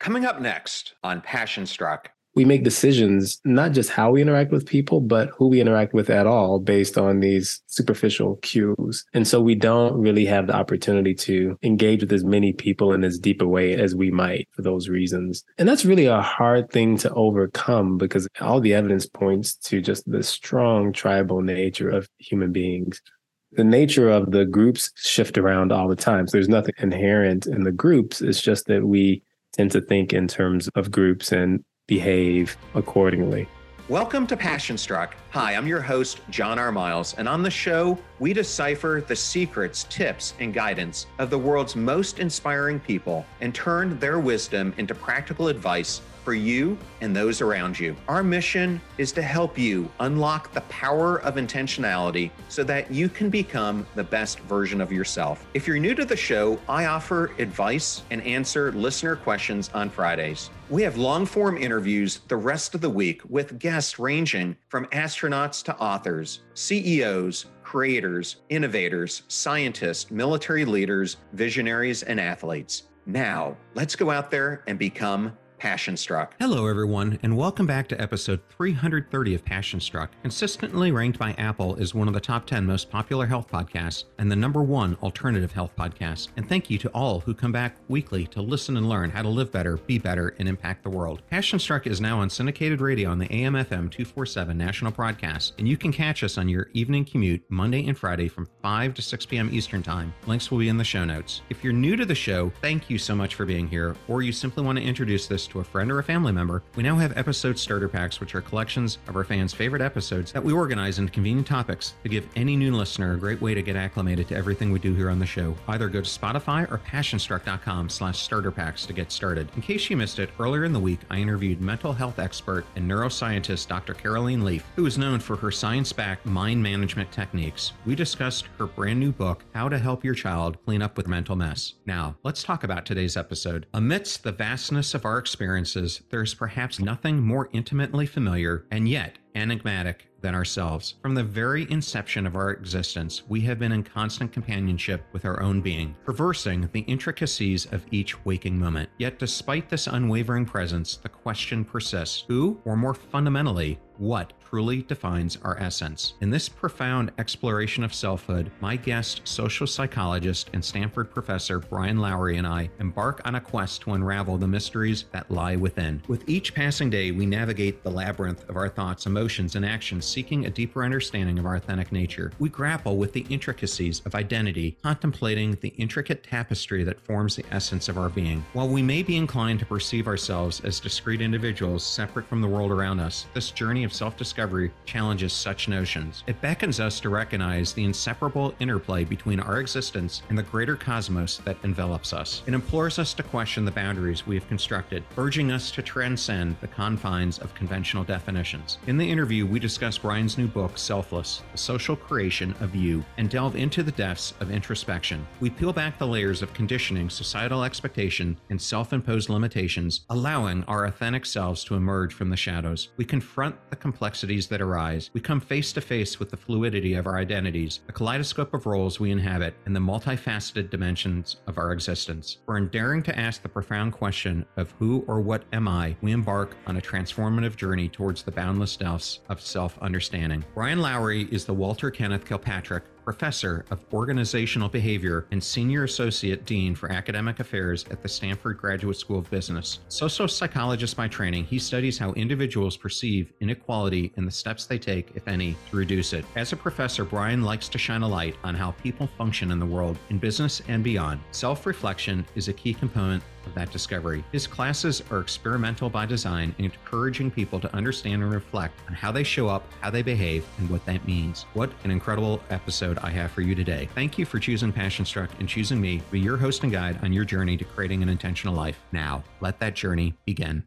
Coming up next on Passion Struck. We make decisions, not just how we interact with people, but who we interact with at all based on these superficial cues. And so we don't really have the opportunity to engage with as many people in as deep a way as we might for those reasons. And that's really a hard thing to overcome because all the evidence points to just the strong tribal nature of human beings. The nature of the groups shift around all the time. So there's nothing inherent in the groups. It's just that we tend to think in terms of groups and behave accordingly. Welcome to Passion Struck. Hi, I'm your host, John R. Miles, and on the show, we decipher the secrets, tips, and guidance of the world's most inspiring people and turn their wisdom into practical advice for you and those around you. Our mission is to help you unlock the power of intentionality so that you can become the best version of yourself. If you're new to the show, I offer advice and answer listener questions on Fridays. We have long-form interviews the rest of the week with guests ranging from astronauts to authors, CEOs, creators, innovators, scientists, military leaders, visionaries, and athletes. Now, let's go out there and become Passion Struck. Hello, everyone, and welcome back to episode 330 of Passion Struck, consistently ranked by Apple as one of the top 10 most popular health podcasts and the number one alternative health podcast. And thank you to all who come back weekly to listen and learn how to live better, be better, and impact the world. Passion Struck is now on syndicated radio on the AM/FM 247 national broadcast, and you can catch us on your evening commute Monday and Friday from 5 to 6 p.m. Eastern Time. Links will be in the show notes. If you're new to the show, thank you so much for being here, or you simply want to introduce this to a friend or a family member, we now have episode starter packs, which are collections of our fans' favorite episodes that we organize into convenient topics to give any new listener a great way to get acclimated to everything we do here on the show. Either go to Spotify or passionstruck.com/starter packs to get started. In case you missed it, earlier in the week, I interviewed mental health expert and neuroscientist Dr. Caroline Leaf, who is known for her science-backed mind management techniques. We discussed her brand new book, How to Help Your Child Clean Up with Mental Mess. Now, let's talk about today's episode. Amidst the vastness of our experiences, there is perhaps nothing more intimately familiar and yet enigmatic than ourselves. From the very inception of our existence, we have been in constant companionship with our own being, traversing the intricacies of each waking moment. Yet despite this unwavering presence, the question persists: who, or more fundamentally, what truly defines our essence? In this profound exploration of selfhood, my guest, social psychologist and Stanford professor Brian Lowery and I embark on a quest to unravel the mysteries that lie within. With each passing day, we navigate the labyrinth of our thoughts, emotions, and actions, seeking a deeper understanding of our authentic nature. We grapple with the intricacies of identity, contemplating the intricate tapestry that forms the essence of our being. While we may be inclined to perceive ourselves as discrete individuals separate from the world around us, this journey of self-discovery challenges such notions. It beckons us to recognize the inseparable interplay between our existence and the greater cosmos that envelops us. It implores us to question the boundaries we have constructed, urging us to transcend the confines of conventional definitions. In the interview, we discuss Brian's new book, Selfless, The Social Creation of You, and delve into the depths of introspection. We peel back the layers of conditioning, societal expectation, and self-imposed limitations, allowing our authentic selves to emerge from the shadows. We confront the complexities that arise. We come face to face with the fluidity of our identities, the kaleidoscope of roles we inhabit, and the multifaceted dimensions of our existence. For in daring to ask the profound question of who or what am I, we embark on a transformative journey towards the boundless depths of self-understanding. Brian Lowery is the Walter Kenneth Kilpatrick Professor of Organizational Behavior and Senior Associate Dean for Academic Affairs at the Stanford Graduate School of Business. Social psychologist by training, he studies how individuals perceive inequality and the steps they take, if any, to reduce it. As a professor, Brian likes to shine a light on how people function in the world, in business and beyond. Self-reflection is a key component of that discovery. His classes are experimental by design, encouraging people to understand and reflect on how they show up, how they behave, and what that means. What an incredible episode I have for you today. Thank you for choosing Passion Struck and choosing me to be your host and guide on your journey to creating an intentional life. Now, let that journey begin.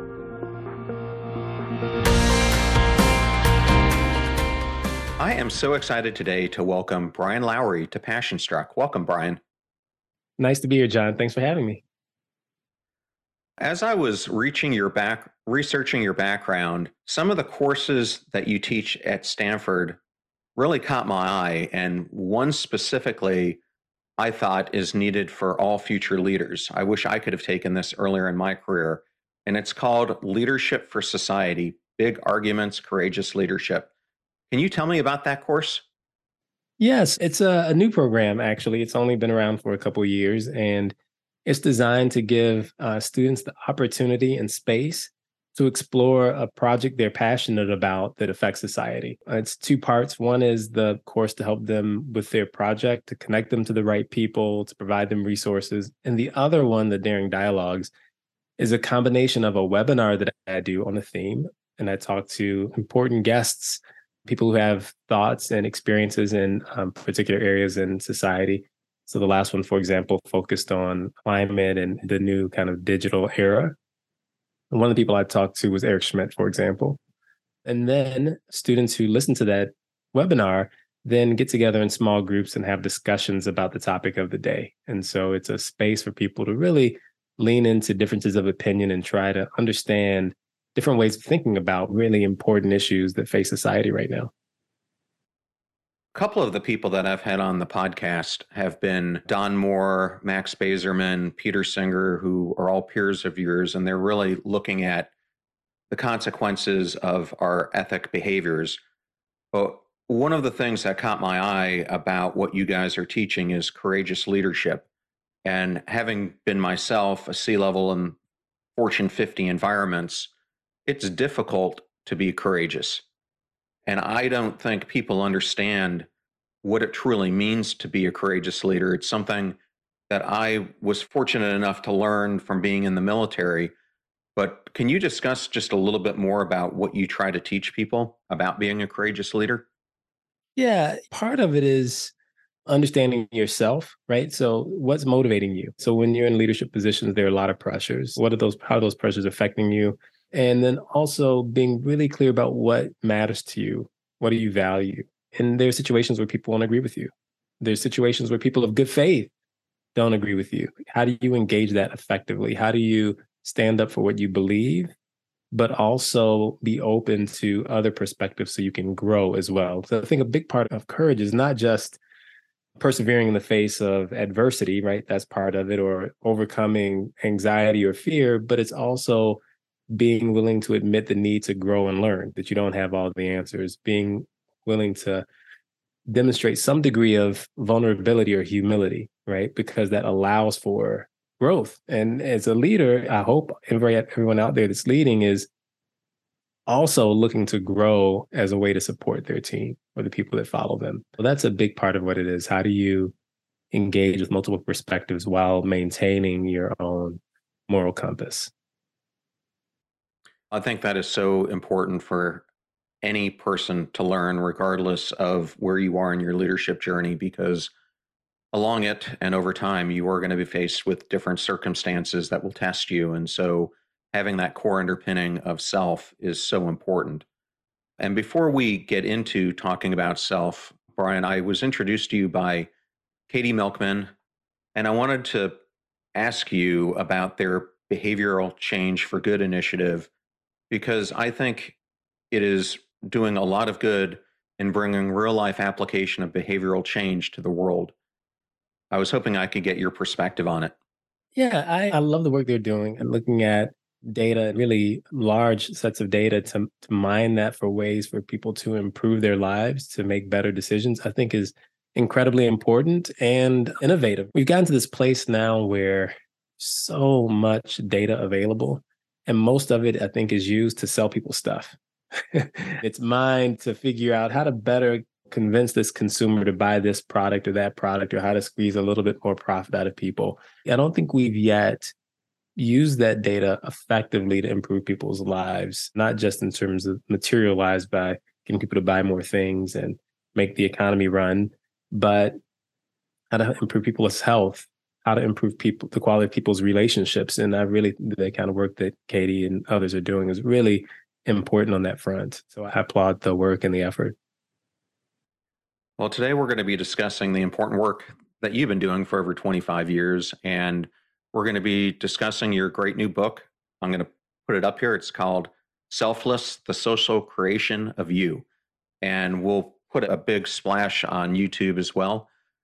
I am so excited today to welcome Brian Lowery to Passion Struck. Welcome, Brian. Nice to be here, John. Thanks for having me. As I was researching your background, some of the courses that you teach at Stanford really caught my eye, and one specifically I thought is needed for all future leaders. I wish I could have taken this earlier in my career. And it's called Leadership for Society: Big Arguments, Courageous Leadership. Can you tell me about that course? Yes, it's a new program, actually. It's only been around for a couple of years, and it's designed to give students the opportunity and space to explore a project they're passionate about that affects society. It's two parts. One is the course to help them with their project, to connect them to the right people, to provide them resources. And the other one, the Daring Dialogues, is a combination of a webinar that I do on a theme. And I talk to important guests, people who have thoughts and experiences in particular areas in society. So the last one, for example, focused on climate and the new kind of digital era. And one of the people I talked to was Eric Schmidt, for example. And then students who listen to that webinar then get together in small groups and have discussions about the topic of the day. And so it's a space for people to really lean into differences of opinion and try to understand different ways of thinking about really important issues that face society right now. A couple of the people that I've had on the podcast have been Don Moore, Max Bazerman, Peter Singer, who are all peers of yours, and they're really looking at the consequences of our ethic behaviors. But one of the things that caught my eye about what you guys are teaching is courageous leadership. And having been myself a C-level in Fortune 50 environments, it's difficult to be courageous. And I don't think people understand what it truly means to be a courageous leader. It's something that I was fortunate enough to learn from being in the military. But can you discuss just a little bit more about what you try to teach people about being a courageous leader? Yeah, part of it is understanding yourself, right? So what's motivating you? So when you're in leadership positions, there are a lot of pressures. What are those, how are those pressures affecting you? And then also being really clear about what matters to you. What do you value? And there are situations where people won't agree with you. There's situations where people of good faith don't agree with you. How do you engage that effectively? How do you stand up for what you believe, but also be open to other perspectives so you can grow as well? So I think a big part of courage is not just persevering in the face of adversity, right? That's part of it, or overcoming anxiety or fear, but it's also being willing to admit the need to grow and learn, that you don't have all the answers, being willing to demonstrate some degree of vulnerability or humility, right? Because that allows for growth. And as a leader, I hope everyone out there that's leading is also looking to grow as a way to support their team or the people that follow them. So that's a big part of what it is. How do you engage with multiple perspectives while maintaining your own moral compass? I think that is so important for any person to learn, regardless of where you are in your leadership journey, because along it and over time, you are going to be faced with different circumstances that will test you. And so having that core underpinning of self is so important. And before we get into talking about self, Brian, I was introduced to you by Katie Milkman, and I wanted to ask you about their Behavioral Change for Good initiative, because I think it is doing a lot of good in bringing real life application of behavioral change to the world. I was hoping I could get your perspective on it. Yeah, I love the work they're doing and looking at data, really large sets of data to mine that for ways for people to improve their lives, to make better decisions, I think is incredibly important and innovative. We've gotten to this place now where so much data available, and most of it, I think, is used to sell people stuff. It's mined to figure out how to better convince this consumer to buy this product or that product, or how to squeeze a little bit more profit out of people. I don't think we've yet used that data effectively to improve people's lives, not just in terms of materialized by getting people to buy more things and make the economy run, but how to improve people's health, how to improve the quality of people's relationships. And I really, the kind of work that Katie and others are doing is really important on that front. So I applaud the work and the effort. Well, today we're going to be discussing the important work that you've been doing for over 25 years. And we're going to be discussing your great new book. I'm going to put it up here. It's called Selfless: The Social Creation of You. And we'll put a big splash on YouTube as well.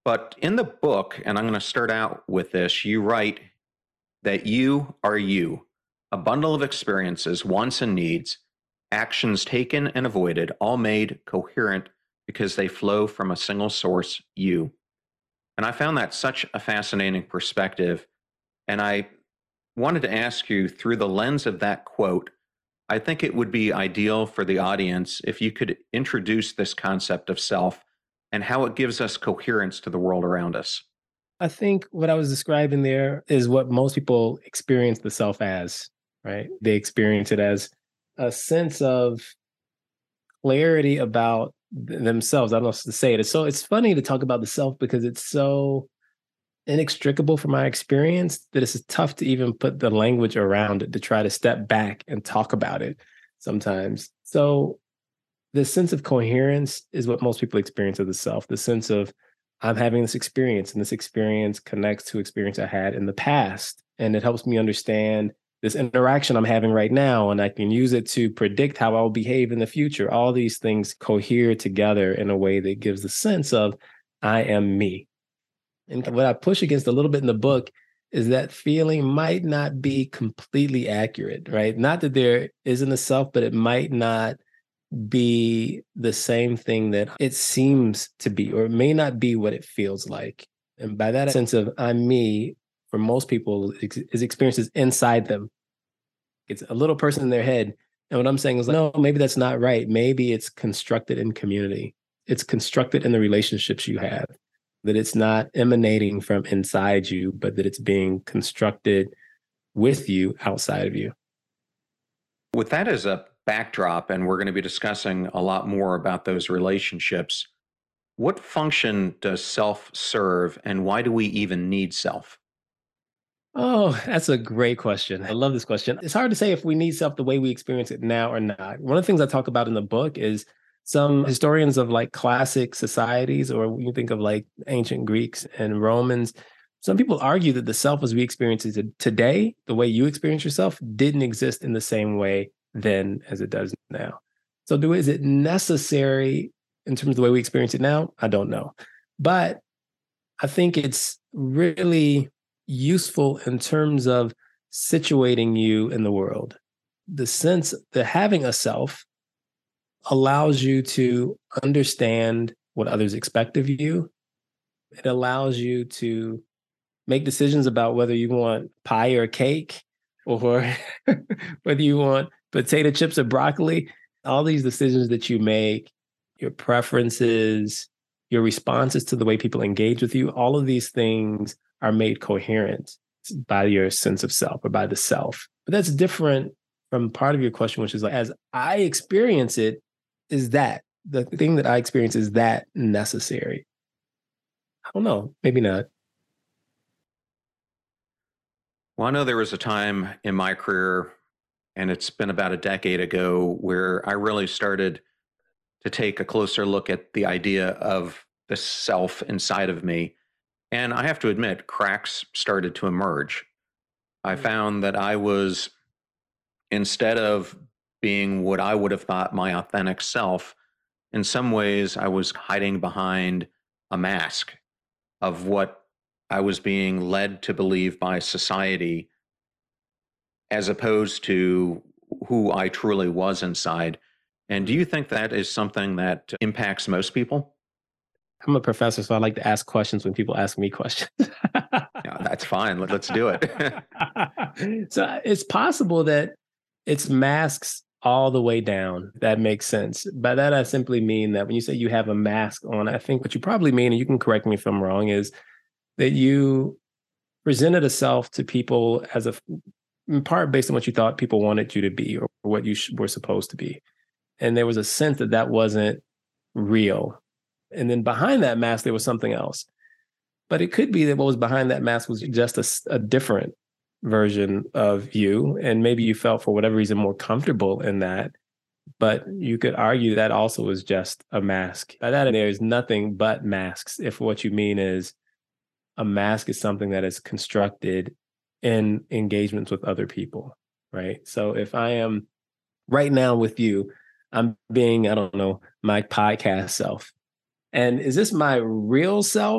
But in the book, and I'm going to start out with this, you write that you are you, a bundle of experiences, wants and needs, actions taken and avoided, all made coherent because they flow from a single source, you. And I found that such a fascinating perspective. And I wanted to ask you, through the lens of that quote, I think it would be ideal for the audience if you could introduce this concept of self and how it gives us coherence to the world around us. I think what I was describing there is what most people experience the self as, right? They experience it as a sense of clarity about themselves. I don't know how to say it. It's funny to talk about the self because it's so inextricable from my experience that it's tough to even put the language around it to try to step back and talk about it sometimes. So the sense of coherence is what most people experience of the self, the sense of I'm having this experience and this experience connects to experience I had in the past. And it helps me understand this interaction I'm having right now. And I can use it to predict how I'll behave in the future. All these things cohere together in a way that gives the sense of I am me. And what I push against a little bit in the book is that feeling might not be completely accurate, right? Not that there isn't a self, but it might not be the same thing that it seems to be, or it may not be what it feels like. And by that sense of I'm me, for most people, is experiences inside them. It's a little person in their head. And what I'm saying is, like, no, maybe that's not right. Maybe it's constructed in community. It's constructed in the relationships you have, that it's not emanating from inside you, but that it's being constructed with you outside of you. With that as a backdrop, and we're going to be discussing a lot more about those relationships, what function does self serve, and why do we even need self? Oh, that's a great question. I love this question. It's hard to say if we need self the way we experience it now or not. One of the things I talk about in the book is some historians of like classic societies, or when you think of like ancient Greeks and Romans, some people argue that the self as we experience it today, the way you experience yourself, didn't exist in the same way then as it does now. So, is it necessary in terms of the way we experience it now? I don't know. But I think it's really useful in terms of situating you in the world. The sense that having a self allows you to understand what others expect of you. It allows you to make decisions about whether you want pie or cake, or whether you want potato chips or broccoli. All these decisions that you make, your preferences, your responses to the way people engage with you, all of these things are made coherent by your sense of self, or by the self. But that's different from part of your question, which is like, as I experience it, is that the thing that I experience, is that necessary? I don't know, maybe not. Well, I know there was a time in my career, and it's been about a decade ago, where I really started to take a closer look at the idea of the self inside of me. And I have to admit, cracks started to emerge. I found that I was, instead of being what I would have thought my authentic self, in some ways, I was hiding behind a mask of what I was being led to believe by society, as opposed to who I truly was inside. And do you think that is something that impacts most people? I'm a professor, so I like to ask questions when people ask me questions. Yeah, that's fine. Let's do it. So it's possible that it's masks all the way down. That makes sense. By that, I simply mean that when you say you have a mask on, I think what you probably mean, and you can correct me if I'm wrong, is that you presented a self to people as in part based on what you thought people wanted you to be, or what you were supposed to be. And there was a sense that that wasn't real. And then behind that mask, there was something else. But it could be that what was behind that mask was just a different version of you. And maybe you felt, for whatever reason, more comfortable in that. But you could argue that also is just a mask. By that, there's nothing but masks. If what you mean is a mask is something that is constructed in engagements with other people, right? So if I am right now with you, I'm being, I don't know, my podcast self. And is this my real self?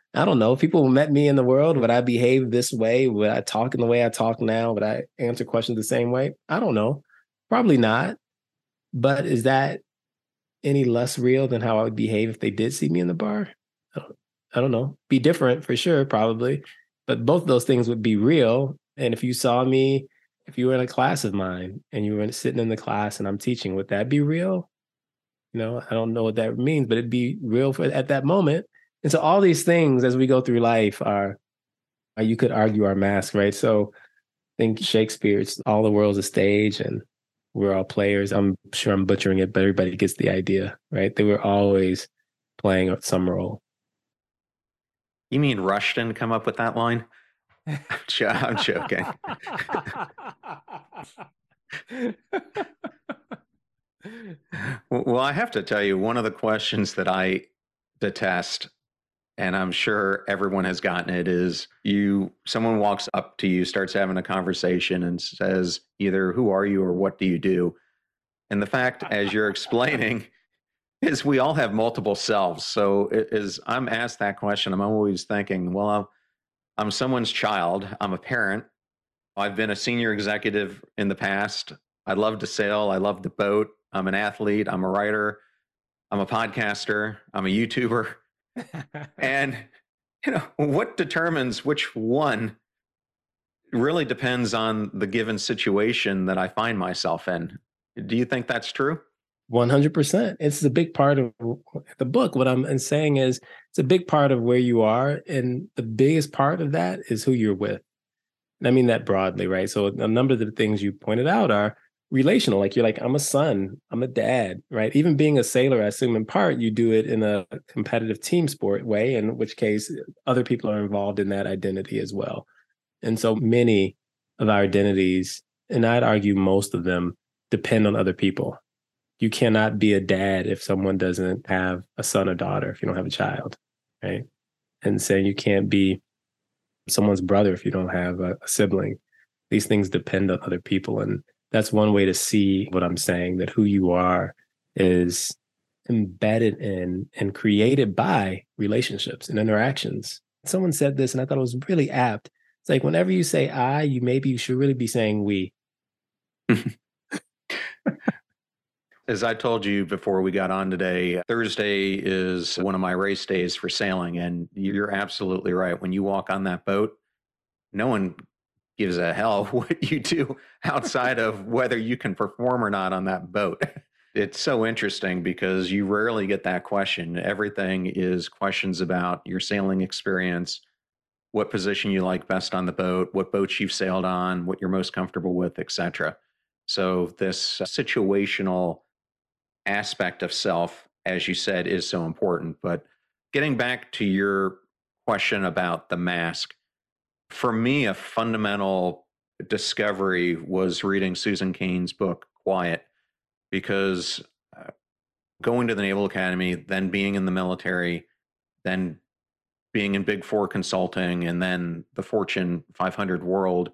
I don't know. If people met me in the world, would I behave this way? Would I talk in the way I talk now? Would I answer questions the same way? I don't know. Probably not. But is that any less real than how I would behave if they did see me in the bar? I don't know. Be different for sure, probably. But both of those things would be real. And if you saw me, if you were in a class of mine and you were sitting in the class and I'm teaching, would that be real? I don't know what that means, but it'd be real at that moment. And so all these things as we go through life are you could argue our mask, right? So I think Shakespeare's all the world's a stage and we're all players. I'm sure I'm butchering it, but everybody gets the idea, right? They were always playing some role. You mean Rushton come up with that line? I'm joking. Well, I have to tell you, one of the questions that I detest, and I'm sure everyone has gotten it, is someone walks up to you, starts having a conversation and says either who are you or what do you do? And the fact, as you're explaining, is we all have multiple selves. So as I'm asked that question, I'm always thinking, well, I'm someone's child. I'm a parent. I've been a senior executive in the past. I love to sail. I love to boat. I'm an athlete. I'm a writer. I'm a podcaster. I'm a YouTuber. And, what determines which one really depends on the given situation that I find myself in. Do you think that's true? 100%. It's a big part of the book. What I'm saying is it's a big part of where you are. And the biggest part of that is who you're with. And I mean that broadly, right? So a number of the things you pointed out are relational. Like you're like, I'm a son, I'm a dad, right? Even being a sailor, I assume in part you do it in a competitive team sport way, in which case other people are involved in that identity as well. And so many of our identities, and I'd argue most of them, depend on other people. You cannot be a dad if someone doesn't have a son or daughter, if you don't have a child, right? And saying you can't be someone's brother if you don't have a sibling. These things depend on other people. And that's one way to see what I'm saying, that who you are is embedded in and created by relationships and interactions. Someone said this, and I thought it was really apt. It's like whenever you say I, you should really be saying we. As I told you before we got on today, Thursday is one of my race days for sailing. And you're absolutely right. When you walk on that boat, no one gives a hell what you do outside of whether you can perform or not on that boat. It's so interesting because you rarely get that question. Everything is questions about your sailing experience, what position you like best on the boat, what boats you've sailed on, what you're most comfortable with, etc. So this situational aspect of self, as you said, is so important. But getting back to your question about the mask, for me, a fundamental discovery was reading Susan Cain's book, Quiet, because going to the Naval Academy, then being in the military, then being in Big Four consulting, and then the Fortune 500 world,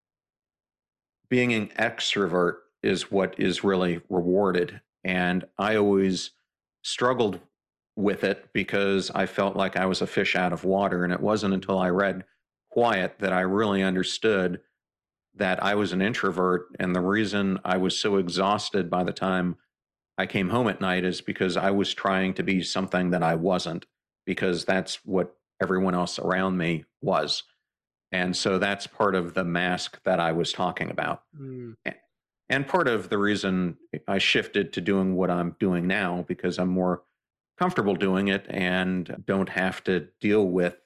being an extrovert is what is really rewarded. And I always struggled with it because I felt like I was a fish out of water. And it wasn't until I read Quiet that I really understood that I was an introvert. And the reason I was so exhausted by the time I came home at night is because I was trying to be something that I wasn't, because that's what everyone else around me was. And so that's part of the mask that I was talking about. And part of the reason I shifted to doing what I'm doing now, because I'm more comfortable doing it and don't have to deal with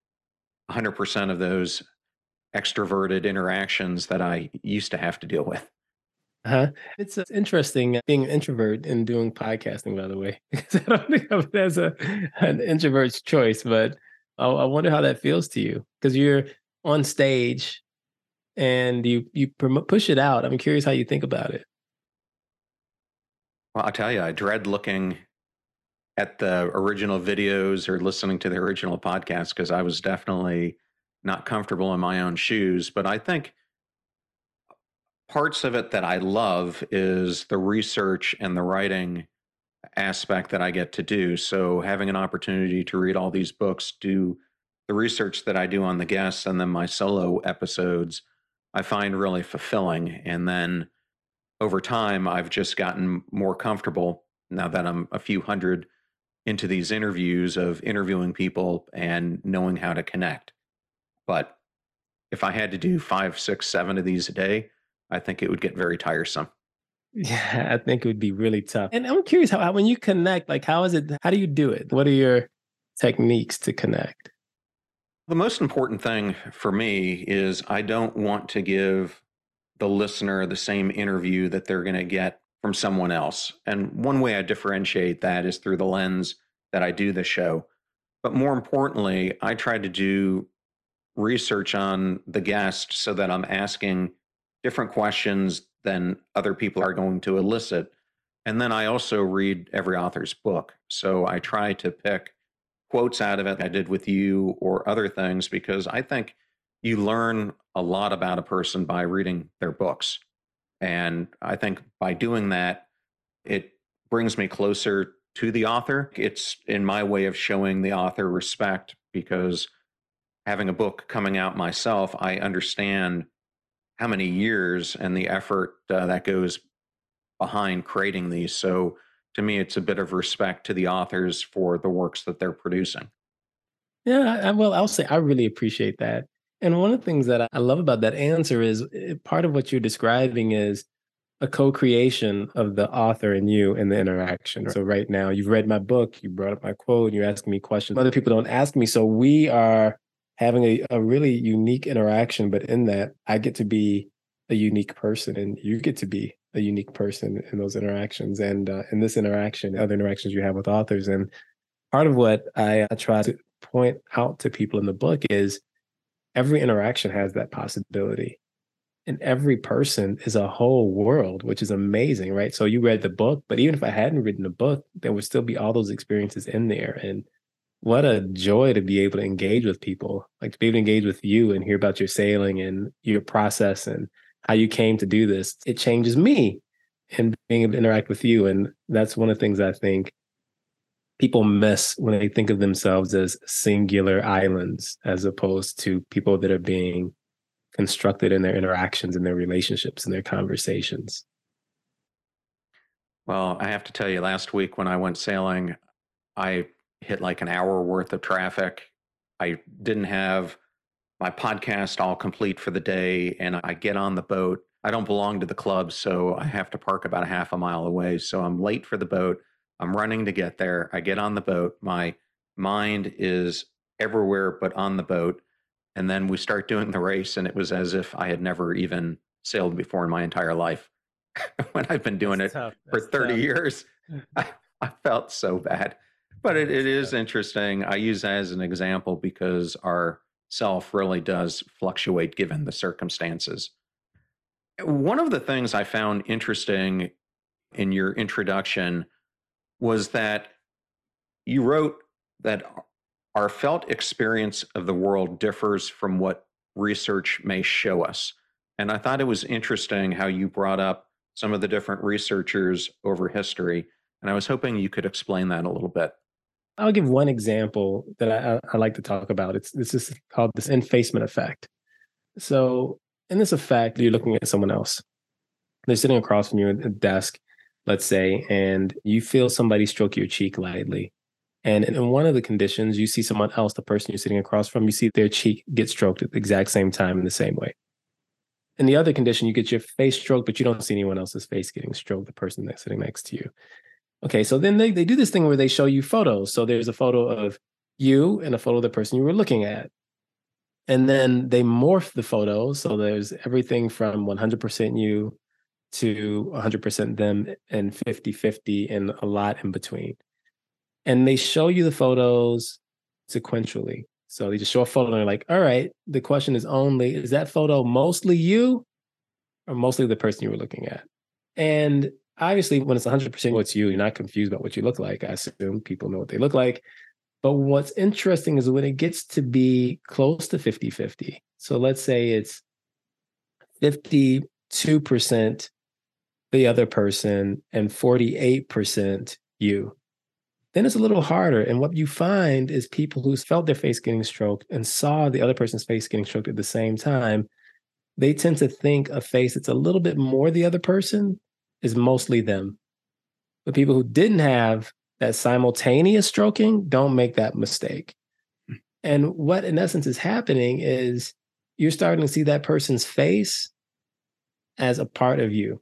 100% of those extroverted interactions that I used to have to deal with. It's interesting being an introvert and doing podcasting, by the way, because I don't think of it as an introvert's choice, but I wonder how that feels to you because you're on stage and you push it out. I'm curious how you think about it. Well, I'll tell you, I dread looking at the original videos or listening to the original podcast because I was definitely not comfortable in my own shoes. But I think parts of it that I love is the research and the writing aspect that I get to do. So having an opportunity to read all these books, do the research that I do on the guests and then my solo episodes, I find really fulfilling. And then over time, I've just gotten more comfortable now that I'm a few hundred into these interviews of interviewing people and knowing how to connect. But if I had to do 5, 6, 7 of these a day, I think it would get very tiresome. Yeah, I think it would be really tough. And I'm curious how when you connect, like how is it, how do you do it? What are your techniques to connect? The most important thing for me is I don't want to give the listener the same interview that they're going to get from someone else. And one way I differentiate that is through the lens that I do the show. But more importantly, I try to do research on the guest so that I'm asking different questions than other people are going to elicit. And then I also read every author's book. So I try to pick quotes out of it I did with you or other things because I think you learn a lot about a person by reading their books. And I think by doing that, it brings me closer to the author. It's in my way of showing the author respect because having a book coming out myself, I understand how many years and the effort that goes behind creating these. So to me, it's a bit of respect to the authors for the works that they're producing. Yeah, well, I'll say I really appreciate that. And one of the things that I love about that answer is part of what you're describing is a co-creation of the author and you in the interaction. So right now, you've read my book, you brought up my quote, you're asking me questions. Other people don't ask me. So we are having a really unique interaction, but in that, I get to be a unique person and you get to be a unique person in those interactions and in this interaction, other interactions you have with authors. And part of what I try to point out to people in the book is every interaction has that possibility. And every person is a whole world, which is amazing, right? So you read the book, but even if I hadn't written the book, there would still be all those experiences in there. And what a joy to be able to engage with people, like to be able to engage with you and hear about your sailing and your process and how you came to do this. It changes me and being able to interact with you. And that's one of the things I think people miss when they think of themselves as singular islands, as opposed to people that are being constructed in their interactions and their relationships and their conversations. Well, I have to tell you, last week when I went sailing, I hit like an hour worth of traffic. I didn't have my podcast all complete for the day, and I get on the boat. I don't belong to the club, so I have to park about a half a mile away. So I'm late for the boat. I'm running to get there. I get on the boat. My mind is everywhere but on the boat. And then we start doing the race, and it was as if I had never even sailed before in my entire life. When I've been doing That's it tough. for That's 30 tough. years, I felt so bad. But it That's is tough. interesting. I use that as an example because our self really does fluctuate given the circumstances. One of the things I found interesting in your introduction was that you wrote that our felt experience of the world differs from what research may show us. And I thought it was interesting how you brought up some of the different researchers over history. And I was hoping you could explain that a little bit. I'll give one example that I like to talk about. This is called this infacement effect. So in this effect, you're looking at someone else. They're sitting across from you at a desk, let's say, and you feel somebody stroke your cheek lightly. And in one of the conditions, you see someone else, the person you're sitting across from, you see their cheek get stroked at the exact same time in the same way. In the other condition, you get your face stroked, but you don't see anyone else's face getting stroked, the person that's sitting next to you. Okay, so then they do this thing where they show you photos. So there's a photo of you and a photo of the person you were looking at. And then they morph the photos. So there's everything from 100% you to 100% them and 50-50 and a lot in between. And they show you the photos sequentially. So they just show a photo and they're like, all right, the question is only, is that photo mostly you or mostly the person you were looking at? And obviously, when it's 100% what's you, you're not confused about what you look like. I assume people know what they look like. But what's interesting is when it gets to be close to 50-50. So let's say it's 52% the other person and 48% you. then it's a little harder. And what you find is people who felt their face getting stroked and saw the other person's face getting stroked at the same time, they tend to think a face that's a little bit more the other person is mostly them. But people who didn't have that simultaneous stroking don't make that mistake. And what in essence is happening is you're starting to see that person's face as a part of you.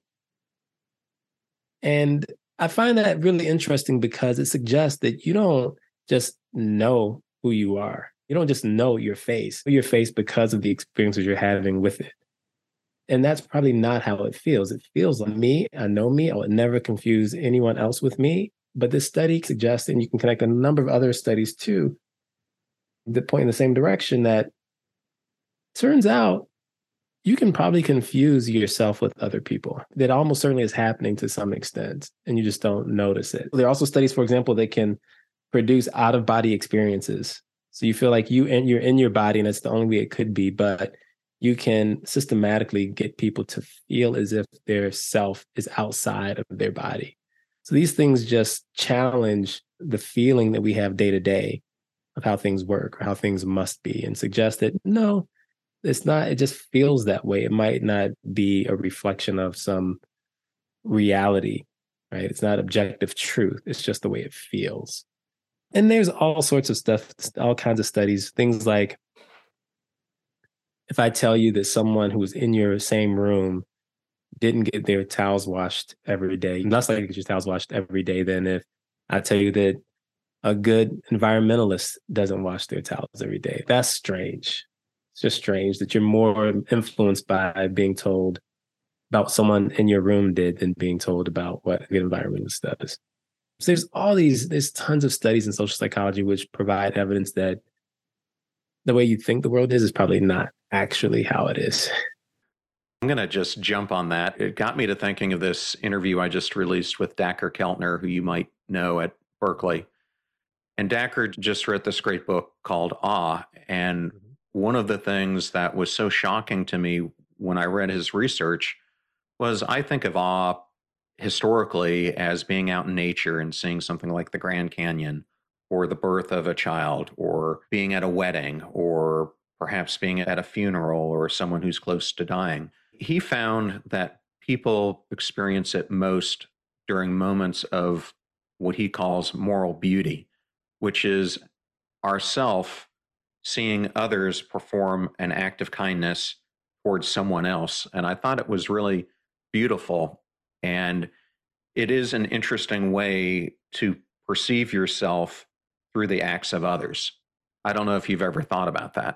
And I find that really interesting because it suggests that you don't just know who you are. You don't just know your face because of the experiences you're having with it. And that's probably not how it feels. It feels like me. I know me. I would never confuse anyone else with me. But this study suggests, and you can connect a number of other studies too, that point in the same direction, that turns out you can probably confuse yourself with other people. That almost certainly is happening to some extent, and you just don't notice it. There are also studies, for example, that can produce out-of-body experiences. So you feel like you're in your body, and that's the only way it could be, but you can systematically get people to feel as if their self is outside of their body. So these things just challenge the feeling that we have day to day of how things work or how things must be, and suggest that no, it's not, it just feels that way. It might not be a reflection of some reality, right? It's not objective truth. It's just the way it feels. And there's all sorts of stuff, all kinds of studies, things like if I tell you that someone who was in your same room didn't get their towels washed every day, less likely to get your towels washed every day than if I tell you that a good environmentalist doesn't wash their towels every day. That's strange. It's just strange that you're more influenced by being told about someone in your room did than being told about what a good environmentalist does. So there's tons of studies in social psychology which provide evidence that the way you think the world is probably not actually how it is. I'm going to just jump on that. It got me to thinking of this interview I just released with Dacher Keltner, who you might know at Berkeley. And Dacher just wrote this great book called Awe. And one of the things that was so shocking to me when I read his research was I think of awe historically as being out in nature and seeing something like the Grand Canyon or the birth of a child or being at a wedding or perhaps being at a funeral or someone who's close to dying. He found that people experience it most during moments of what he calls moral beauty, which is ourself seeing others perform an act of kindness towards someone else. And I thought it was really beautiful. And it is an interesting way to perceive yourself through the acts of others. I don't know if you've ever thought about that.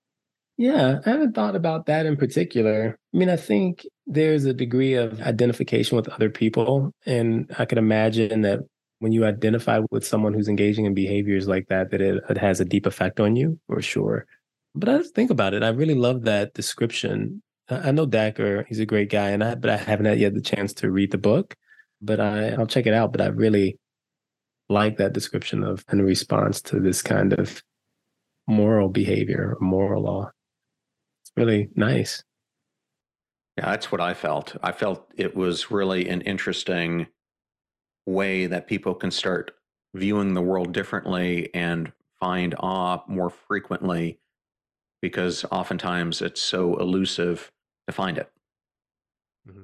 Yeah, I haven't thought about that in particular. I mean, I think there's a degree of identification with other people. And I could imagine that when you identify with someone who's engaging in behaviors like that, that it has a deep effect on you, for sure. But I just think about it. I really love that description. I know Dacher, he's a great guy, but I haven't had yet the chance to read the book, but I'll check it out. But I really like that description of in response to this kind of moral behavior, moral law. It's really nice. Yeah, that's what I felt. I felt it was really an interesting way that people can start viewing the world differently and find awe more frequently, because oftentimes it's so elusive to find it. Mm-hmm.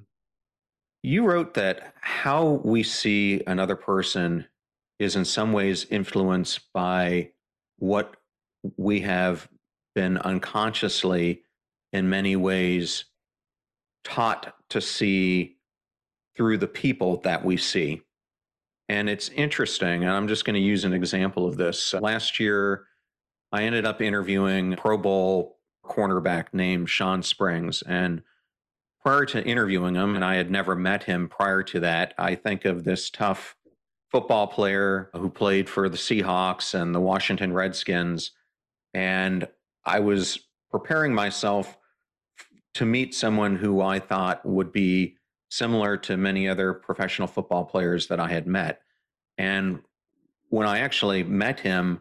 You wrote that how we see another person is in some ways influenced by what we have been unconsciously, in many ways, taught to see through the people that we see. And it's interesting, and I'm just going to use an example of this. Last year, I ended up interviewing Pro Bowl cornerback named Sean Springs. And prior to interviewing him, and I had never met him prior to that, I think of this tough football player who played for the Seahawks and the Washington Redskins. And I was preparing myself to meet someone who I thought would be similar to many other professional football players that I had met. And when I actually met him,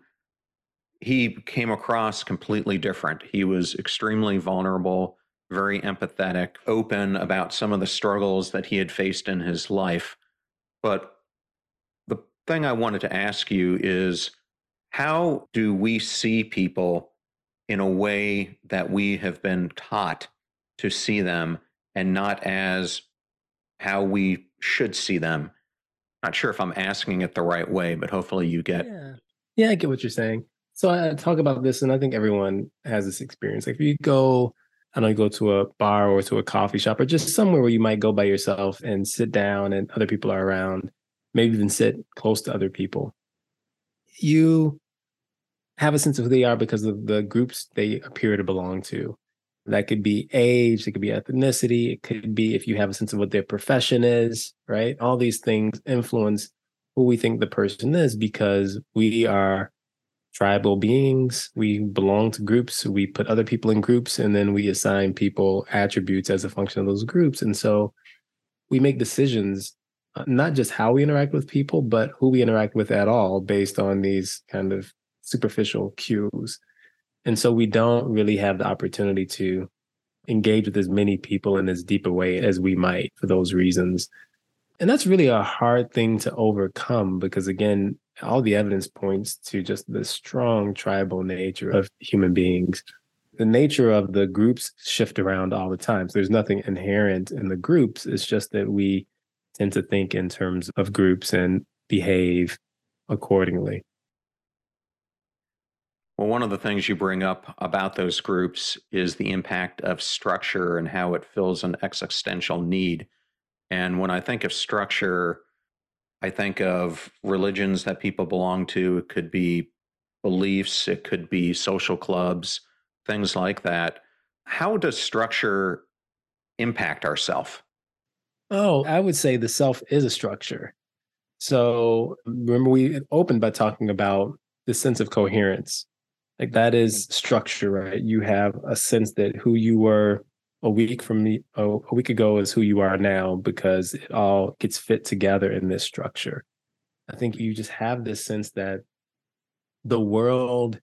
he came across completely different. He was extremely vulnerable, very empathetic, open about some of the struggles that he had faced in his life. But the thing I wanted to ask you is, how do we see people in a way that we have been taught to see them and not as how we should see them? Not sure if I'm asking it the right way, but hopefully you get. Yeah. Yeah, I get what you're saying. So I talk about this, and I think everyone has this experience. Like if you go, I don't know, you go to a bar or to a coffee shop or just somewhere where you might go by yourself and sit down and other people are around, maybe even sit close to other people. You have a sense of who they are because of the groups they appear to belong to. That could be age, it could be ethnicity, it could be if you have a sense of what their profession is, right? All these things influence who we think the person is because we are tribal beings. We belong to groups. We put other people in groups and then we assign people attributes as a function of those groups. And so we make decisions, not just how we interact with people, but who we interact with at all based on these kind of superficial cues. And so we don't really have the opportunity to engage with as many people in as deep a way as we might for those reasons. And that's really a hard thing to overcome because, again, all the evidence points to just the strong tribal nature of human beings. The nature of the groups shift around all the time. So there's nothing inherent in the groups. It's just that we tend to think in terms of groups and behave accordingly. Well, one of the things you bring up about those groups is the impact of structure and how it fills an existential need. And when I think of structure, I think of religions that people belong to. It could be beliefs, it could be social clubs, things like that. How does structure impact ourself? Oh, I would say the self is a structure. So remember, we opened by talking about the sense of coherence. Like that is structure, right? You have a sense that who you were a week ago is who you are now because it all gets fit together in this structure. I think you just have this sense that the world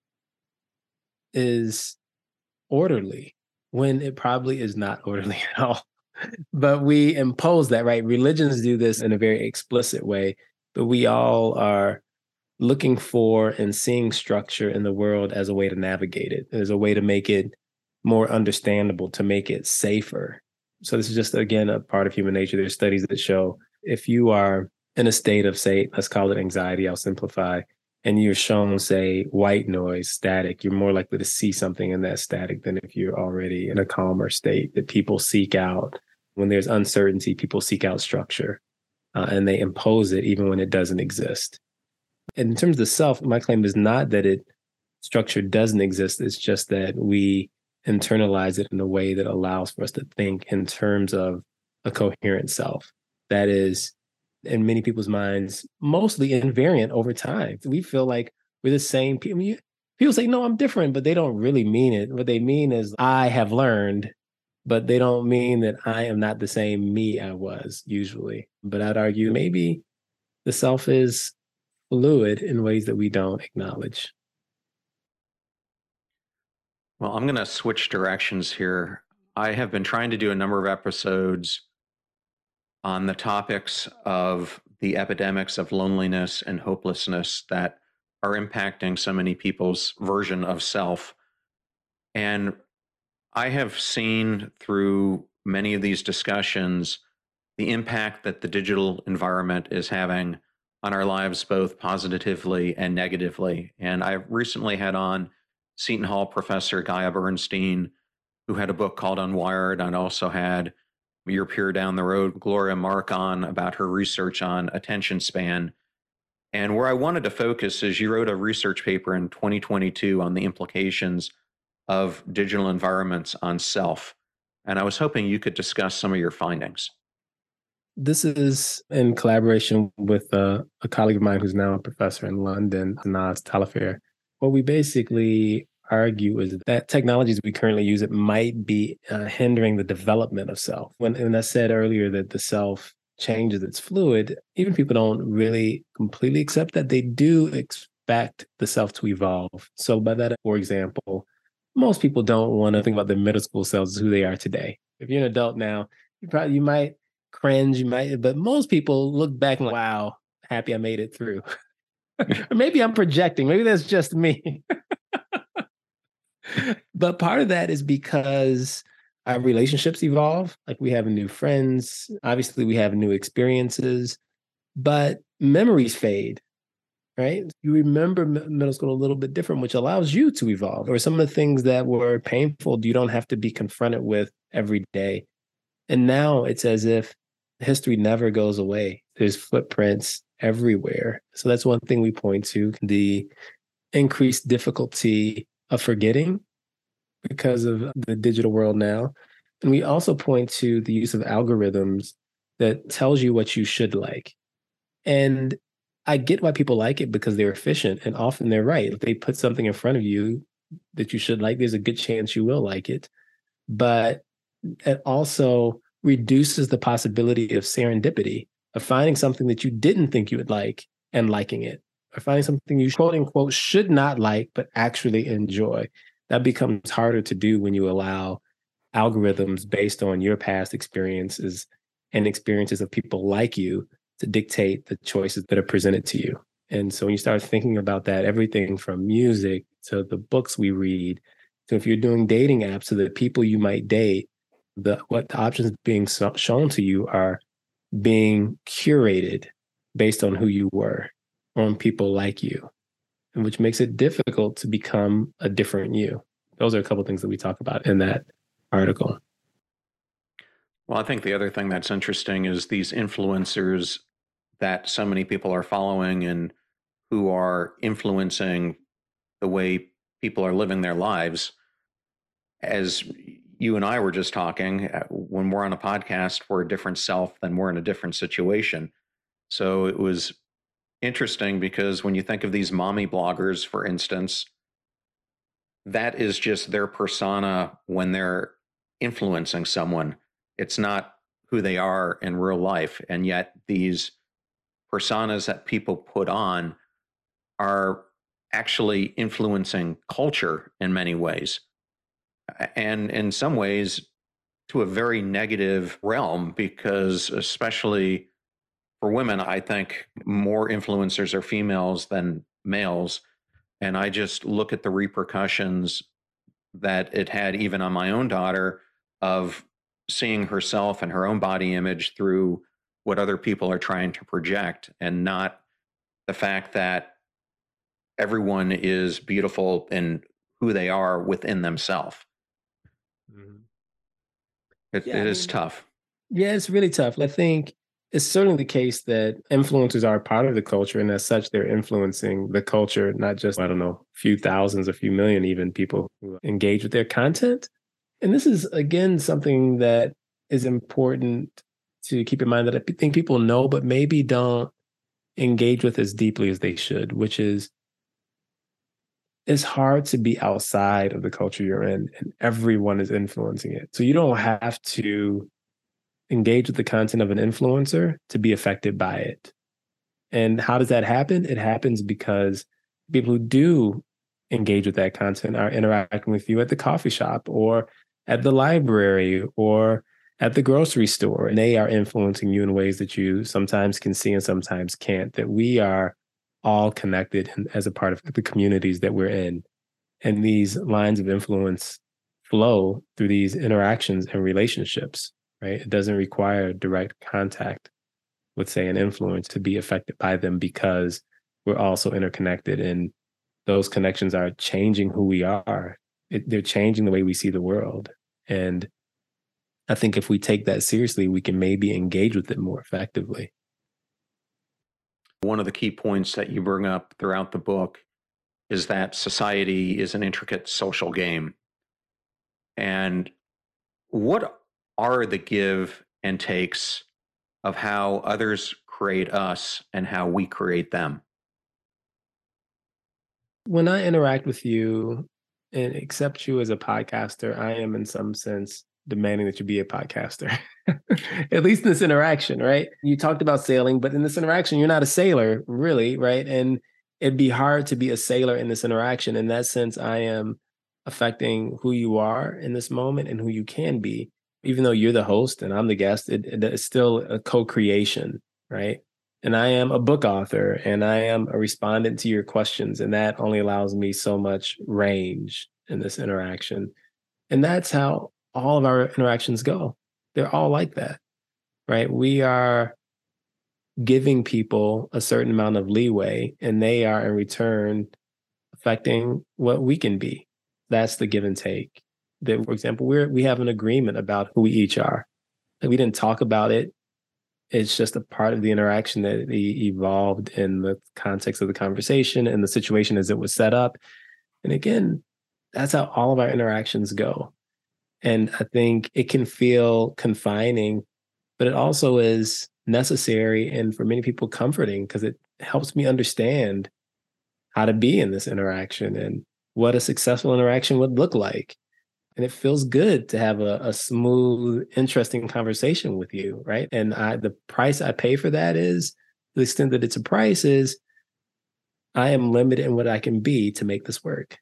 is orderly when it probably is not orderly at all. But we impose that, right? Religions do this in a very explicit way, but we all are looking for and seeing structure in the world as a way to navigate it, as a way to make it more understandable, to make it safer. So this is just, again, a part of human nature. There's studies that show if you are in a state of, say, let's call it anxiety, I'll simplify, and you're shown, say, white noise, static, you're more likely to see something in that static than if you're already in a calmer state. That people seek out, when there's uncertainty, people seek out structure and they impose it even when it doesn't exist. And in terms of the self, my claim is not that structure doesn't exist. It's just that we internalize it in a way that allows for us to think in terms of a coherent self. That is, in many people's minds, mostly invariant over time. We feel like we're the same people. People say, no, I'm different, but they don't really mean it. What they mean is, I have learned, but they don't mean that I am not the same me I was usually. But I'd argue maybe the self is fluid in ways that we don't acknowledge. Well, I'm going to switch directions here. I have been trying to do a number of episodes on the topics of the epidemics of loneliness and hopelessness that are impacting so many people's version of self. And I have seen through many of these discussions the impact that the digital environment is having on our lives, both positively and negatively. And I recently had on Seton Hall professor Gaia Bernstein, who had a book called Unwired, and also had your peer down the road, Gloria Mark, on about her research on attention span. And where I wanted to focus is you wrote a research paper in 2022 on the implications of digital environments on self. And I was hoping you could discuss some of your findings. This is in collaboration with a colleague of mine who's now a professor in London, Naz Talifer. What we basically argue is that technologies we currently use, it might be hindering the development of self. When I said earlier that the self changes, it's fluid, even people don't really completely accept that. They do expect the self to evolve. So by that, for example, most people don't want to think about their middle school selves as who they are today. If you're an adult now, you might cringe, but most people look back and like, wow, happy I made it through. Or maybe I'm projecting. Maybe that's just me. But part of that is because our relationships evolve. Like we have new friends. Obviously, we have new experiences, but memories fade, right? You remember middle school a little bit different, which allows you to evolve. Or some of the things that were painful, you don't have to be confronted with every day. And now it's as if history never goes away. There's footprints everywhere. So that's one thing we point to, the increased difficulty of forgetting because of the digital world now. And we also point to the use of algorithms that tells you what you should like. And I get why people like it because they're efficient and often they're right. If they put something in front of you that you should like, there's a good chance you will like it. But it also reduces the possibility of serendipity, of finding something that you didn't think you would like and liking it, or finding something you quote unquote should not like, but actually enjoy. That becomes harder to do when you allow algorithms based on your past experiences and experiences of people like you to dictate the choices that are presented to you. And so when you start thinking about that, everything from music to the books we read, to if you're doing dating apps, to the people you might date, what the options being shown to you are being curated based on who you were, on people like you, and which makes it difficult to become a different you. Those are a couple of things that we talk about in that article. Well, I think the other thing that's interesting is these influencers that so many people are following and who are influencing the way people are living their lives. As you and I were just talking, when we're on a podcast, we're a different self than we're in a different situation. So it was interesting because when you think of these mommy bloggers, for instance, that is just their persona when they're influencing someone. It's not who they are in real life. And yet these personas that people put on are actually influencing culture in many ways. And in some ways, to a very negative realm, because especially for women, I think more influencers are females than males. And I just look at the repercussions that it had even on my own daughter of seeing herself and her own body image through what other people are trying to project, and not the fact that everyone is beautiful in who they are within themselves. Mm-hmm. It is tough. Yeah, it's really tough. I think it's certainly the case that influencers are part of the culture, and as such, they're influencing the culture, not just, I don't know, a few thousands, a few million even people who engage with their content. And this is, again, something that is important to keep in mind that I think people know, but maybe don't engage with as deeply as they should, which is it's hard to be outside of the culture you're in, and everyone is influencing it. So you don't have to engage with the content of an influencer to be affected by it. And how does that happen? It happens because people who do engage with that content are interacting with you at the coffee shop or at the library or at the grocery store. And they are influencing you in ways that you sometimes can see and sometimes can't, that we are all connected as a part of the communities that we're in. And these lines of influence flow through these interactions and relationships, right? It doesn't require direct contact with, say, an influence to be affected by them, because we're also interconnected, and those connections are changing who we are. They're changing the way we see the world. And I think if we take that seriously, we can maybe engage with it more effectively. One of the key points that you bring up throughout the book is that society is an intricate social game. And what are the give and takes of how others create us and how we create them? When I interact with you and accept you as a podcaster, I am in some sense demanding that you be a podcaster, at least in this interaction, right? You talked about sailing, but in this interaction, you're not a sailor, really, right? And it'd be hard to be a sailor in this interaction. In that sense, I am affecting who you are in this moment and who you can be. Even though you're the host and I'm the guest, it's still a co-creation, right? and I am a book author, and I am a respondent to your questions. And that only allows me so much range in this interaction. And that's how all of our interactions go. They're all like that, right? We are giving people a certain amount of leeway, and they are in return affecting what we can be. That's the give and take. That, for example, we have an agreement about who we each are. We didn't talk about it. It's just a part of the interaction that evolved in the context of the conversation and the situation as it was set up. And again, that's how all of our interactions go. And I think it can feel confining, but it also is necessary and for many people comforting, because it helps me understand how to be in this interaction and what a successful interaction would look like. And it feels good to have a smooth, interesting conversation with you, right? And the price I pay for that is, to the extent that it's a price, is I am limited in what I can be to make this work.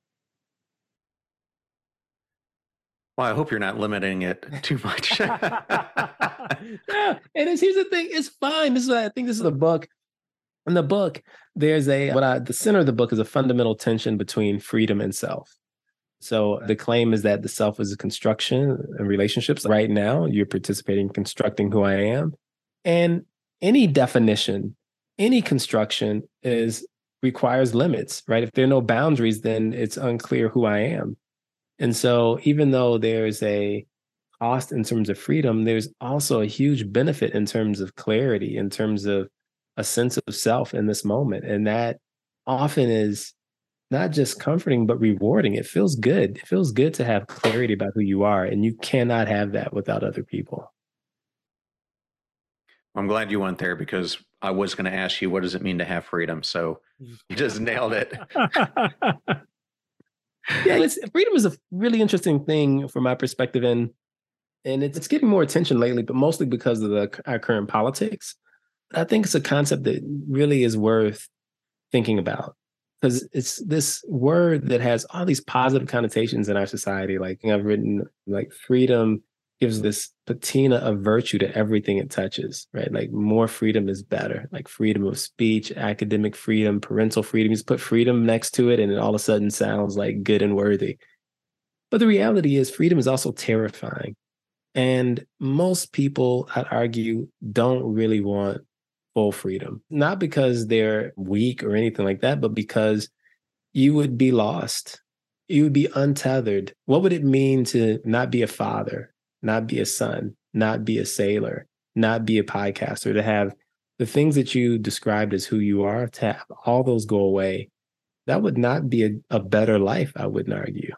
Well, I hope you're not limiting it too much. Yeah, and here's the thing: it's fine. I think this is a book. In the book, there's the center of the book is a fundamental tension between freedom and self. So the claim is that the self is a construction in relationships. Right now, you're participating in constructing who I am. And any definition, any construction requires limits, right? If there are no boundaries, then it's unclear who I am. And so even though there's a cost in terms of freedom, there's also a huge benefit in terms of clarity, in terms of a sense of self in this moment. And that often is not just comforting, but rewarding. It feels good. It feels good to have clarity about who you are. And you cannot have that without other people. I'm glad you went there, because I was going to ask you, what does it mean to have freedom? So you just nailed it. Yeah, freedom is a really interesting thing from my perspective. And it's getting more attention lately, but mostly because of our current politics. I think it's a concept that really is worth thinking about, because it's this word that has all these positive connotations in our society. Like I've written, like freedom gives this patina of virtue to everything it touches, right? Like more freedom is better, like freedom of speech, academic freedom, parental freedom. You just put freedom next to it and it all of a sudden sounds like good and worthy. But the reality is freedom is also terrifying. And most people, I'd argue, don't really want full freedom, not because they're weak or anything like that, but because you would be lost. You would be untethered. What would it mean to not be a father, not be a son, not be a sailor, not be a podcaster, to have the things that you described as who you are, to have all those go away? That would not be a better life, I wouldn't argue.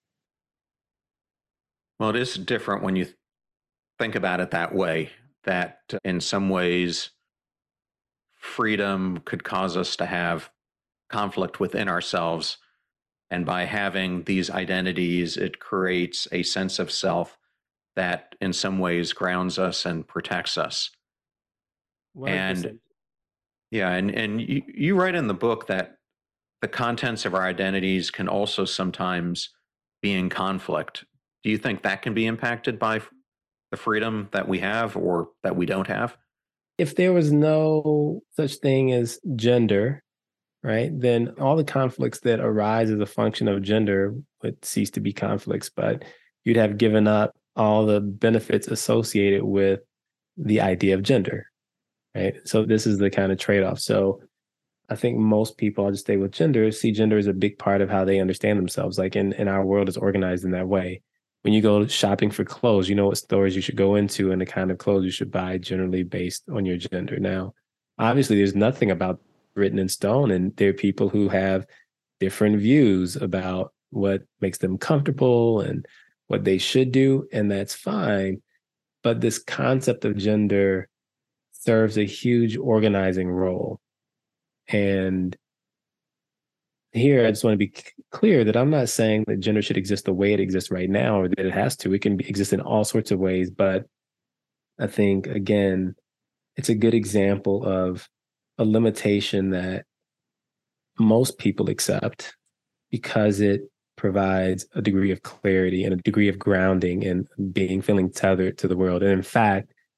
Well, it is different when you think about it that way, that in some ways, freedom could cause us to have conflict within ourselves. And by having these identities, it creates a sense of self that in some ways grounds us and protects us. 100%. And yeah, and you write in the book that the contents of our identities can also sometimes be in conflict. Do you think that can be impacted by the freedom that we have or that we don't have? If there was no such thing as gender, right, then all the conflicts that arise as a function of gender would cease to be conflicts, but you'd have given up all the benefits associated with the idea of gender, right? So this is the kind of trade-off. So I think most people, I'll just stay with gender, see gender as a big part of how they understand themselves. Like in our world is organized in that way. When you go shopping for clothes, you know what stores you should go into and the kind of clothes you should buy generally based on your gender. Now, obviously, there's nothing about written in stone, and there are people who have different views about what makes them comfortable and what they should do, and that's fine. But this concept of gender serves a huge organizing role. And here, I just want to be clear that I'm not saying that gender should exist the way it exists right now or that it has to. It can exist in all sorts of ways. But I think, again, it's a good example of a limitation that most people accept because it provides a degree of clarity and a degree of grounding and feeling tethered to the world. And in fact,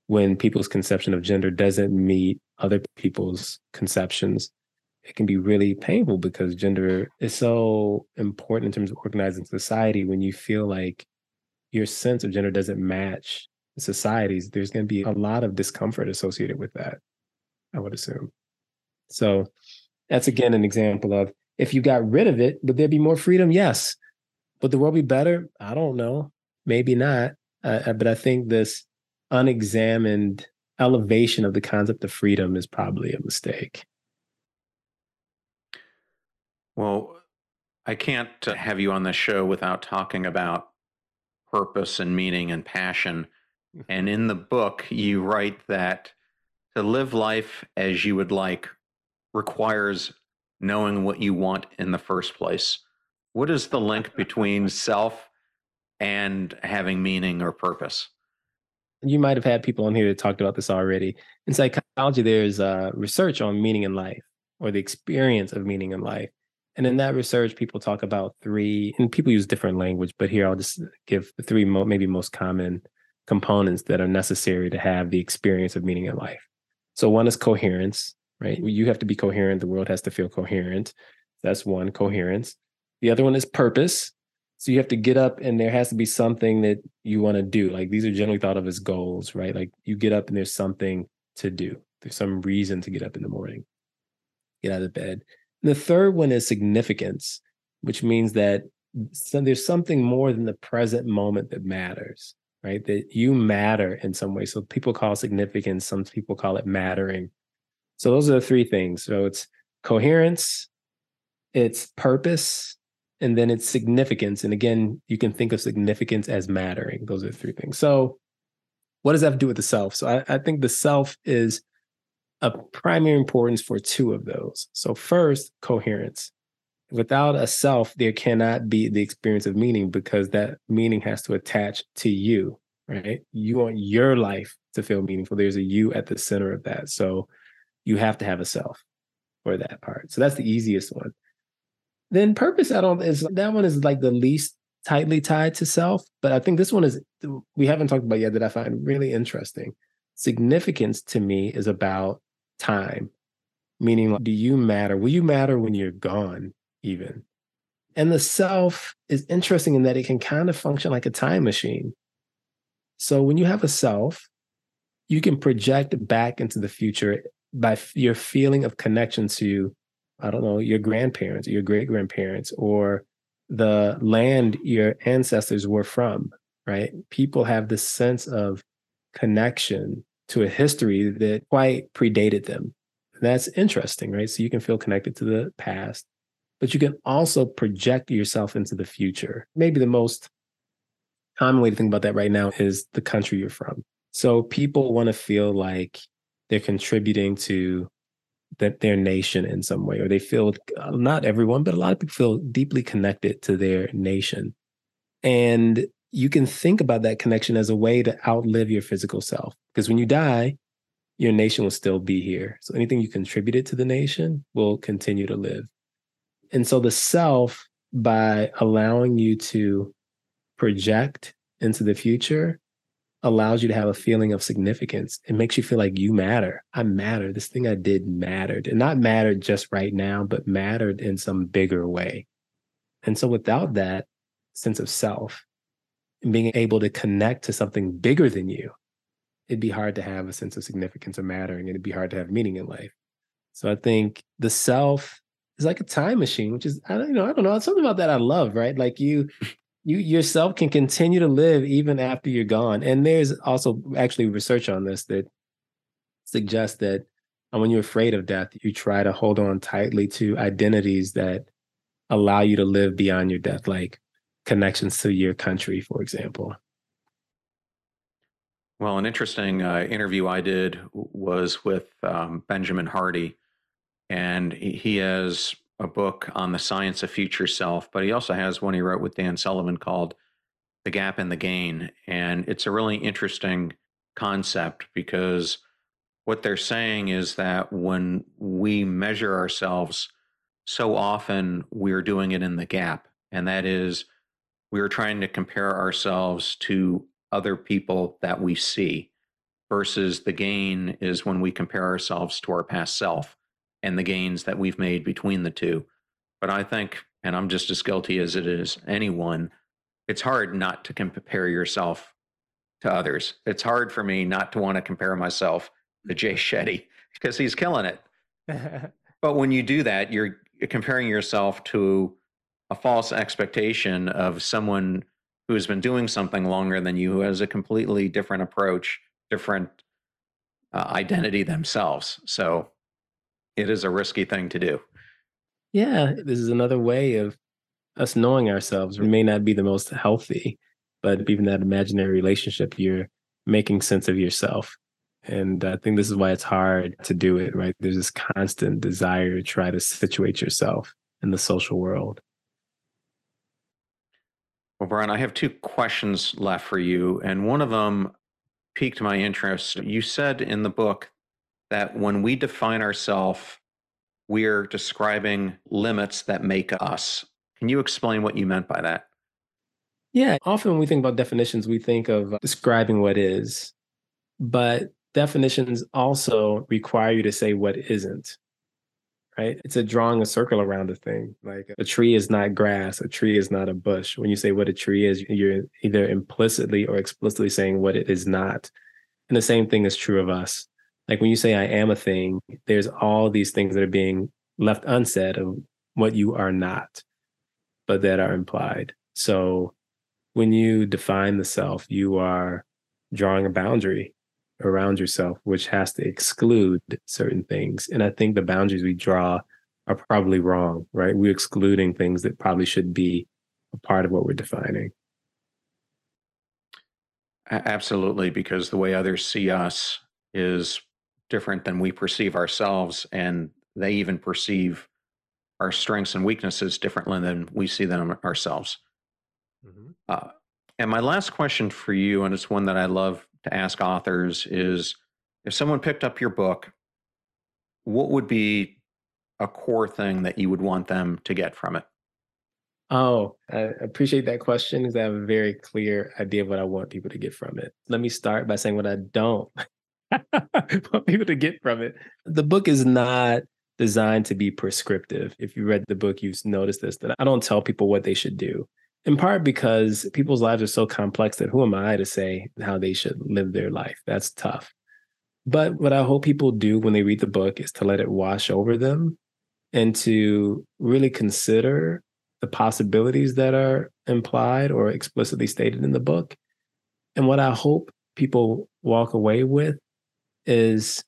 when people's conception of gender doesn't meet other people's conceptions, it can be really painful because gender is so important in terms of organizing society. When you feel like your sense of gender doesn't match society's, there's going to be a lot of discomfort associated with that, I would assume. So that's again an example of, if you got rid of it, would there be more freedom? Yes. Would the world be better? I don't know. Maybe not. But I think this unexamined elevation of the concept of freedom is probably a mistake. Well, I can't have you on the show without talking about purpose and meaning and passion. And in the book, you write that to live life as you would like requires knowing what you want in the first place. What is the link between self and having meaning or purpose? You might have had people on here that talked about this already. In psychology, there's research on meaning in life, or the experience of meaning in life. And in that research, people talk about three, and people use different language, but here I'll just give the three maybe most common components that are necessary to have the experience of meaning in life. So one is coherence, right? You have to be coherent. The world has to feel coherent. That's one, coherence. The other one is purpose. So you have to get up and there has to be something that you want to do. Like, these are generally thought of as goals, right? Like, you get up and there's something to do. There's some reason to get up in the morning, get out of bed. And the third one is significance, which means that there's something more than the present moment that matters, right? That you matter in some way. So people call significance, some people call it mattering. So those are the three things. So it's coherence, it's purpose, and then it's significance. And again, you can think of significance as mattering. Those are the three things. So what does that have to do with the self? So I think the self is of primary importance for two of those. So first, coherence. Without a self, there cannot be the experience of meaning, because that meaning has to attach to you, right? You want your life to feel meaningful. There's a you at the center of that. So you have to have a self for that part. So that's the easiest one. Then purpose, that one is like the least tightly tied to self, but I think this one is, we haven't talked about yet, that I find really interesting. Significance to me is about time, meaning, do you matter? Will you matter when you're gone even? And the self is interesting in that it can kind of function like a time machine. So when you have a self, you can project back into the future by your feeling of connection to, I don't know, your grandparents, or your great grandparents, or the land your ancestors were from, right? People have this sense of connection to a history that quite predated them. And that's interesting, right? So you can feel connected to the past, but you can also project yourself into the future. Maybe the most common way to think about that right now is the country you're from. So people want to feel like they're contributing to their nation in some way, or they feel, not everyone, but a lot of people feel deeply connected to their nation. And you can think about that connection as a way to outlive your physical self, because when you die, your nation will still be here. So anything you contributed to the nation will continue to live. And so the self, by allowing you to project into the future, allows you to have a feeling of significance. It makes you feel like you matter. I matter. This thing I did mattered, and not mattered just right now, but mattered in some bigger way. And so without that sense of self and being able to connect to something bigger than you, it'd be hard to have a sense of significance or mattering, and it'd be hard to have meaning in life. So I think the self is like a time machine, which is, I don't know. It's something about that I love, right? Like you yourself can continue to live even after you're gone. And there's also actually research on this that suggests that when you're afraid of death, you try to hold on tightly to identities that allow you to live beyond your death, like connections to your country, for example. Well, an interesting interview I did was with Benjamin Hardy, and he has a book on the science of future self, but he also has one he wrote with Dan Sullivan called The Gap and the Gain. And it's a really interesting concept, because what they're saying is that when we measure ourselves, so often we're doing it in the gap. And that is, we're trying to compare ourselves to other people that we see. versus the gain is when we compare ourselves to our past self and the gains that we've made between the two. But I think, and I'm just as guilty as it is anyone, it's hard not to compare yourself to others. It's hard for me not to want to compare myself to Jay Shetty because he's killing it. But when you do that, you're comparing yourself to a false expectation of someone who has been doing something longer than you, who has a completely different approach, different identity themselves. So it is a risky thing to do. Yeah, this is another way of us knowing ourselves. We may not be the most healthy, but even that imaginary relationship, you're making sense of yourself. And I think this is why it's hard to do it, right? There's this constant desire to try to situate yourself in the social world. Well, Brian, I have two questions left for you. And one of them piqued my interest. You said in the book that when we define ourselves, we are describing limits that make us. Can you explain what you meant by that? Yeah, often when we think about definitions, we think of describing what is, but definitions also require you to say what isn't, right? It's a drawing a circle around a thing. Like a tree is not grass, a tree is not a bush. When you say what a tree is, you're either implicitly or explicitly saying what it is not. And the same thing is true of us. Like when you say I am a thing, there's all these things that are being left unsaid of what you are not, but that are implied. So when you define the self, you are drawing a boundary around yourself, which has to exclude certain things. And I think the boundaries we draw are probably wrong, right? We're excluding things that probably should be a part of what we're defining. Absolutely, because the way others see us is different than we perceive ourselves, and they even perceive our strengths and weaknesses differently than we see them ourselves. Mm-hmm. And my last question for you, and it's one that I love to ask authors, is if someone picked up your book, what would be a core thing that you would want them to get from it? Oh, I appreciate that question because I have a very clear idea of what I want people to get from it. Let me start by saying what I don't want people to get from it. The book is not designed to be prescriptive. If you read the book, you've noticed this, that I don't tell people what they should do. In part because people's lives are so complex that who am I to say how they should live their life? That's tough. But what I hope people do when they read the book is to let it wash over them and to really consider the possibilities that are implied or explicitly stated in the book. And what I hope people walk away with is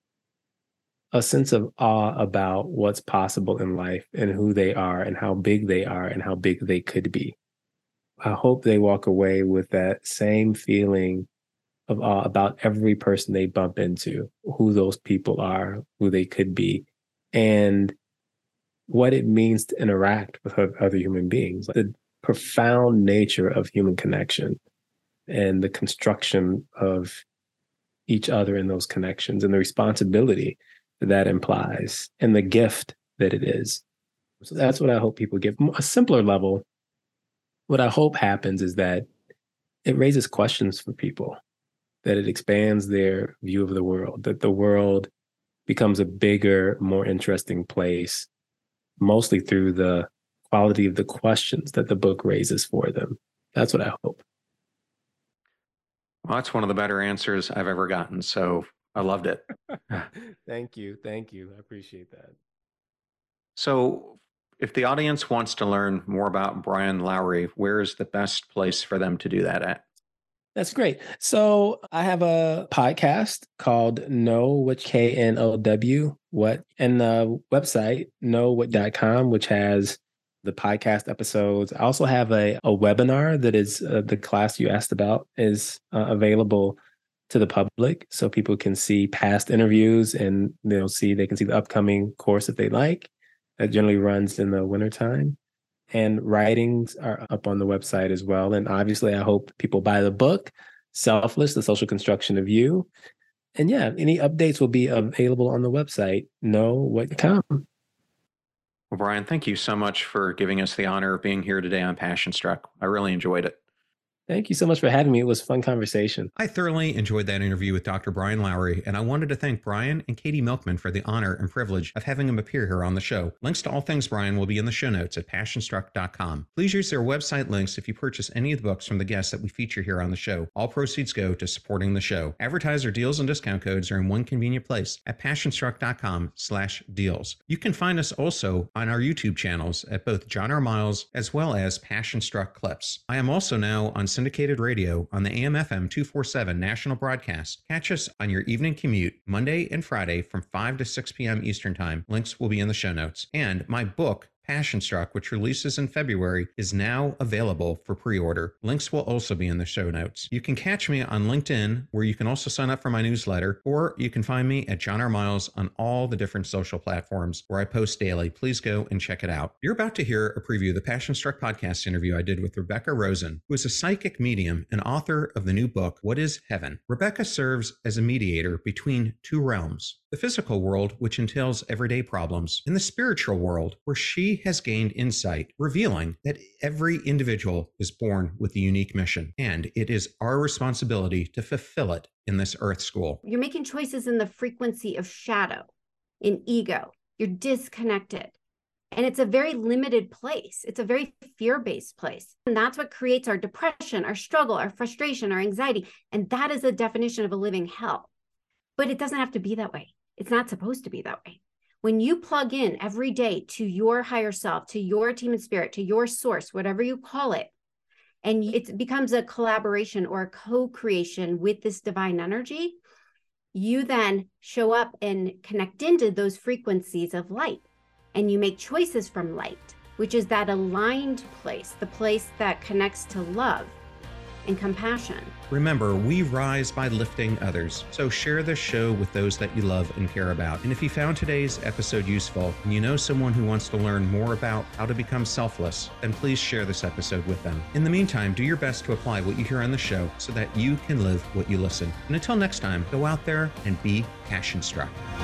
a sense of awe about what's possible in life and who they are and how big they are and how big they could be. I hope they walk away with that same feeling of awe about every person they bump into, who those people are, who they could be, and what it means to interact with other human beings, the profound nature of human connection and the construction of each other in those connections and the responsibility that implies and the gift that it is. So that's what I hope people get. A simpler level, what I hope happens is that it raises questions for people, that it expands their view of the world, that the world becomes a bigger, more interesting place, mostly through the quality of the questions that the book raises for them. That's what I hope. Well, that's one of the better answers I've ever gotten. So I loved it. Thank you. Thank you. I appreciate that. So if the audience wants to learn more about Brian Lowry, where is the best place for them to do that at? That's great. So I have a podcast called Know What, KNOW What, and the website knowwhat.com, which has the podcast episodes. I also have a webinar that is the class you asked about is available to the public, so people can see past interviews and they can see the upcoming course if they like. That generally runs in the wintertime. And writings are up on the website as well. And obviously, I hope people buy the book, Selfless, The Social Construction of You. And yeah, any updates will be available on the website, knowwhat.com. Well, Brian, thank you so much for giving us the honor of being here today on Passion Struck. I really enjoyed it. Thank you so much for having me. It was a fun conversation. I thoroughly enjoyed that interview with Dr. Brian Lowry, and I wanted to thank Brian and Katie Milkman for the honor and privilege of having him appear here on the show. Links to all things Brian will be in the show notes at passionstruck.com. Please use their website links if you purchase any of the books from the guests that we feature here on the show. All proceeds go to supporting the show. Advertiser deals and discount codes are in one convenient place at passionstruck.com/deals. You can find us also on our YouTube channels at both John R. Miles as well as Passion Struck Clips. I am also now on syndicated radio on the AM/FM 247 national broadcast. Catch us on your evening commute Monday and Friday from 5 to 6 p.m. Eastern Time. Links will be in the show notes. And my book, Passion Struck, which releases in February, is now available for pre-order. Links will also be in the show notes. You can catch me on LinkedIn, where you can also sign up for my newsletter, or you can find me at John R. Miles on all the different social platforms where I post daily. Please go and check it out. You're about to hear a preview of the Passion Struck podcast interview I did with Rebecca Rosen, who is a psychic medium and author of the new book, What is Heaven? Rebecca serves as a mediator between two realms: the physical world, which entails everyday problems, and the spiritual world, where she has gained insight, revealing that every individual is born with a unique mission, and it is our responsibility to fulfill it in this earth school. You're making choices in the frequency of shadow, in ego. You're disconnected. And it's a very limited place. It's a very fear-based place. And that's what creates our depression, our struggle, our frustration, our anxiety. And that is the definition of a living hell. But it doesn't have to be that way. It's not supposed to be that way. When you plug in every day to your higher self, to your team and spirit, to your source, whatever you call it, and it becomes a collaboration or a co-creation with this divine energy, you then show up and connect into those frequencies of light. And you make choices from light, which is that aligned place, the place that connects to love and compassion. Remember, we rise by lifting others. So share this show with those that you love and care about. And if you found today's episode useful and you know someone who wants to learn more about how to become selfless, then please share this episode with them. In the meantime, do your best to apply what you hear on the show so that you can live what you listen. And until next time, go out there and be passion struck.